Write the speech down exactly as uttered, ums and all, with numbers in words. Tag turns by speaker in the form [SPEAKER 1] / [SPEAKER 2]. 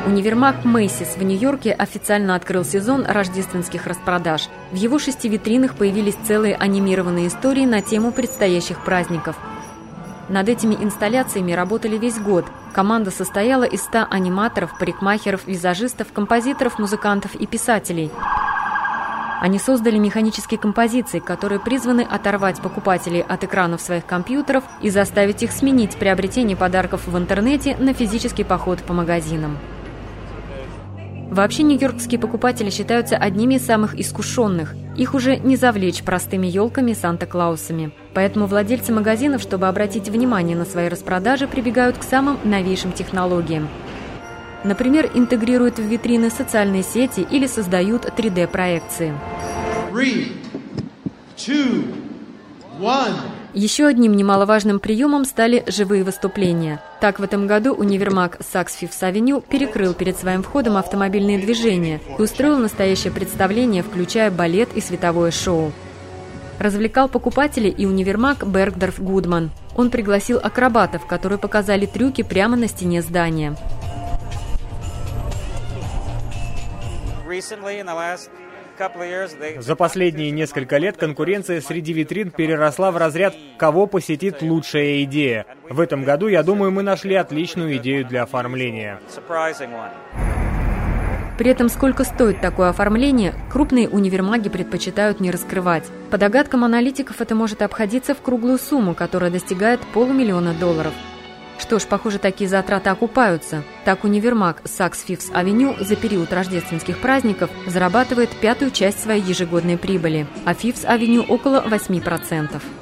[SPEAKER 1] Универмаг Macy's в Нью-Йорке официально открыл сезон рождественских распродаж. В его шести витринах появились целые анимированные истории на тему предстоящих праздников. Над этими инсталляциями работали весь год. Команда состояла из ста аниматоров, парикмахеров, визажистов, композиторов, музыкантов и писателей. Они создали механические композиции, которые призваны оторвать покупателей от экранов своих компьютеров и заставить их сменить приобретение подарков в интернете на физический поход по магазинам. Вообще, нью-йоркские покупатели считаются одними из самых искушенных. Их уже не завлечь простыми елками и Санта-Клаусами. Поэтому владельцы магазинов, чтобы обратить внимание на свои распродажи, прибегают к самым новейшим технологиям. Например, интегрируют в витрины социальные сети или создают три дэ проекции.
[SPEAKER 2] Three, two, one.
[SPEAKER 1] Еще одним немаловажным приемом стали живые выступления. Так, в этом году универмаг Saks Fifth Avenue перекрыл перед своим входом автомобильные движения и устроил настоящее представление, включая балет и световое шоу. Развлекал покупателей и универмаг Бергдорф Гудман. Он пригласил акробатов, которые показали трюки прямо на стене здания.
[SPEAKER 3] За последние несколько лет конкуренция среди витрин переросла в разряд «кого посетит лучшая идея». В этом году, я думаю, мы нашли отличную идею для оформления.
[SPEAKER 1] При этом сколько стоит такое оформление, крупные универмаги предпочитают не раскрывать. По догадкам аналитиков, это может обходиться в круглую сумму, которая достигает полумиллиона долларов. Что ж, похоже, такие затраты окупаются. Так, универмаг Saks Fifth Avenue за период рождественских праздников зарабатывает пятую часть своей ежегодной прибыли, а Fifth Avenue около восьми процентов.